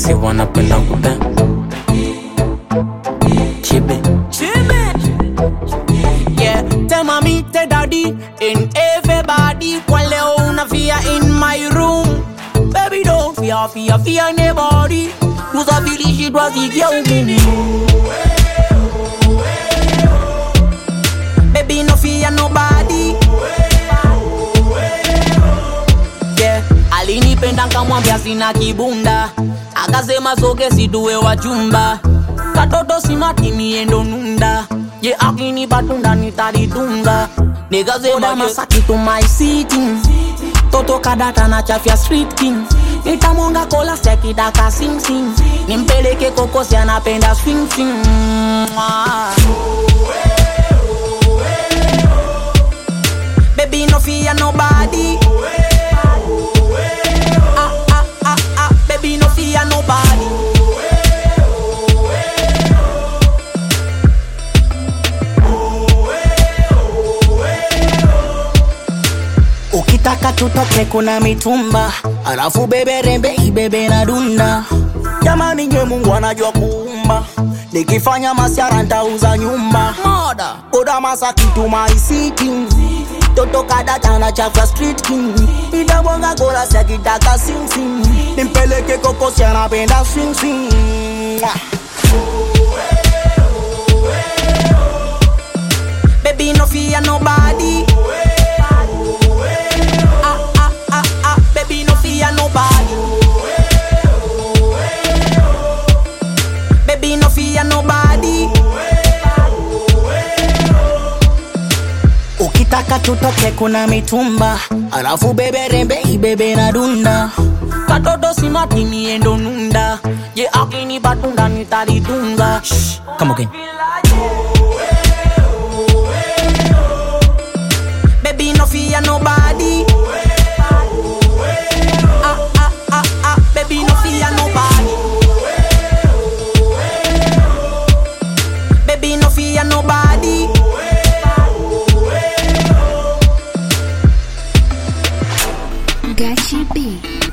si wanapenda kupe chibe. Yeah, tell mommy, tell daddy, and everybody. Kwa leo unafia in my room. Baby don't fear nobody. Who's a village it was the girl me. Baby no fear nobody. Yeah, alinipenda kamwambia sina kibunda. Akasema soge siduwe wachumba. Katoto simati miendo nunda. Ye akini batunda nitaridunga. Nikasema Masaki to my city. Toto kadata na chafya street king. Nitamonga kola seki daka sing sing. Nimpeleke kokosi anapenda swing swing. Baby no fear nobody. Baby no fear nobody. Ukitaka tutoke kuna mitumba. Alafu bebe rembe ibebe na dunda. Jamani nye Mungu anajua kuumba. Nikifanya masiara nitauza nyumba. Koda Masaki to my city. Toto kadata na chafya street king. Nitabonga kola sekitaka sing sing. Nimpeleke kokosi anapenda swing swing. Baby no fear nobody. Baby no fear nobody. Baby no fear nobody. Ukitaka tutoke kuna mitumba. Alafu bebe rembe ibebe na dunda. Katoto simati miendo nunda. Ye akini batunda nitaridunga. Come again. Baby no fear nobody. Baby no fear nobody. Baby no fear nobody. Gachi B.